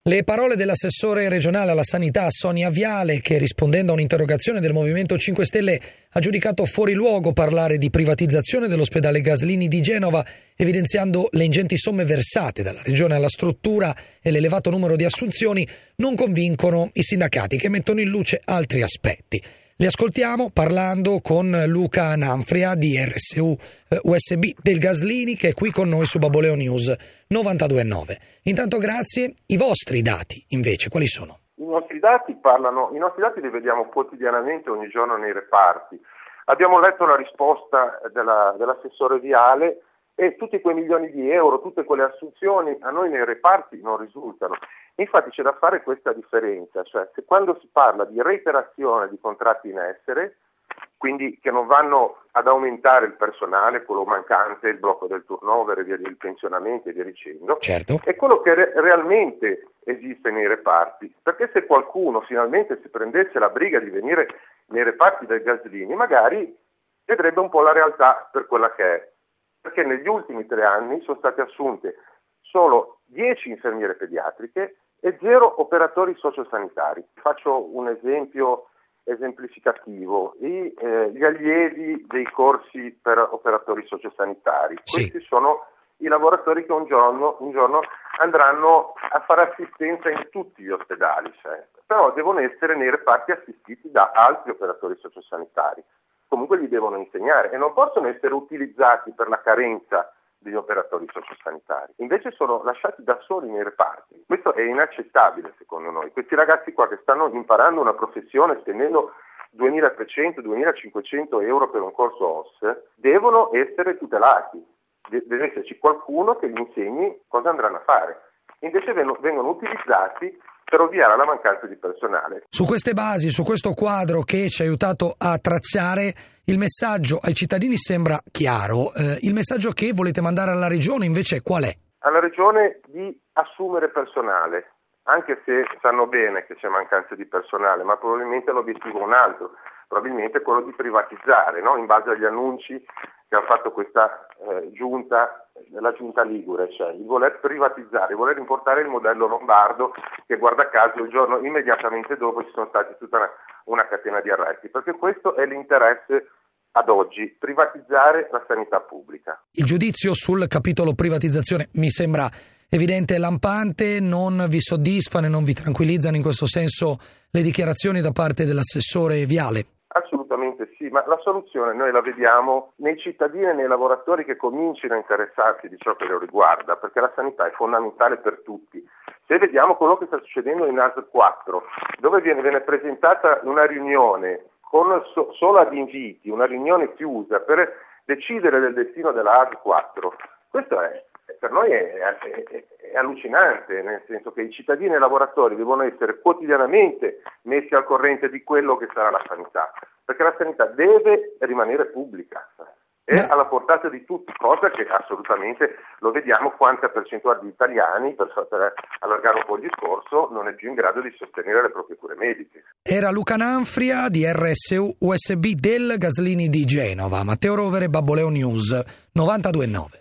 Le parole dell'assessore regionale alla sanità Sonia Viale, che rispondendo a un'interrogazione del Movimento 5 Stelle ha giudicato fuori luogo parlare di privatizzazione dell'ospedale Gaslini di Genova, evidenziando le ingenti somme versate dalla regione alla struttura e l'elevato numero di assunzioni, non convincono i sindacati, che mettono in luce altri aspetti. Li ascoltiamo parlando con Luca Nanfria di RSU USB del Gaslini, che è qui con noi su Baboleo News 92.9. Intanto grazie. I vostri dati invece quali sono? I nostri dati li vediamo quotidianamente, ogni giorno nei reparti. Abbiamo letto la risposta dell'assessore Viale e tutti quei milioni di euro, tutte quelle assunzioni a noi nei reparti non risultano. Infatti c'è da fare questa differenza, cioè se quando si parla di reiterazione di contratti in essere, quindi che non vanno ad aumentare il personale, quello mancante, il blocco del turnover, il pensionamento e via dicendo, certo, è quello che realmente esiste nei reparti, perché se qualcuno finalmente si prendesse la briga di venire nei reparti del Gaslini, magari vedrebbe un po' la realtà per quella che è, perché negli ultimi 3 anni sono state assunte solo 10 infermiere pediatriche e 0 operatori sociosanitari. Faccio un esempio esemplificativo, gli allievi dei corsi per operatori sociosanitari. Sì. Questi sono i lavoratori che un giorno andranno a fare assistenza in tutti gli ospedali, però devono essere nei reparti assistiti da altri operatori sociosanitari. Comunque li devono insegnare e non possono essere utilizzati per la carenza degli operatori sociosanitari. Invece sono lasciati da soli nei reparti. Questo è inaccettabile secondo noi. Questi ragazzi qua che stanno imparando una professione spendendo 2.300-2.500 euro per un corso OS devono essere tutelati. Deve esserci qualcuno che gli insegni cosa andranno a fare. Invece vengono utilizzati per ovviare alla mancanza di personale. Su queste basi, su questo quadro che ci ha aiutato a tracciare, il messaggio ai cittadini sembra chiaro. Il messaggio che volete mandare alla Regione invece qual è? Alla Regione di assumere personale, anche se sanno bene che c'è mancanza di personale, ma probabilmente l'obiettivo è un altro, probabilmente quello di privatizzare, no? In base agli annunci che ha fatto questa giunta, la giunta Ligure, cioè il voler privatizzare, il voler importare il modello lombardo, che guarda caso il giorno immediatamente dopo ci sono stati tutta una catena di arresti, perché questo è l'interesse ad oggi, privatizzare la sanità pubblica. Il giudizio sul capitolo privatizzazione mi sembra evidente e lampante, non vi soddisfano e non vi tranquillizzano in questo senso le dichiarazioni da parte dell'assessore Viale? Assolutamente sì, ma la soluzione noi la vediamo nei cittadini e nei lavoratori che comincino a interessarsi di ciò che lo riguarda, perché la sanità è fondamentale per tutti. Se vediamo quello che sta succedendo in ASL 4, dove viene presentata una riunione con solo ad inviti, una riunione chiusa per decidere del destino della ASL 4, questo è per noi è allucinante, nel senso che i cittadini e i lavoratori devono essere quotidianamente messi al corrente di quello che sarà la sanità, perché la sanità deve rimanere pubblica, è alla portata di tutti, cosa che assolutamente lo vediamo quanta percentuale di italiani, per allargare un po' il discorso, non è più in grado di sostenere le proprie cure mediche. Era Luca Nanfria di RSU USB del Gaslini di Genova. Matteo Rovere, Baboleo News 92.9.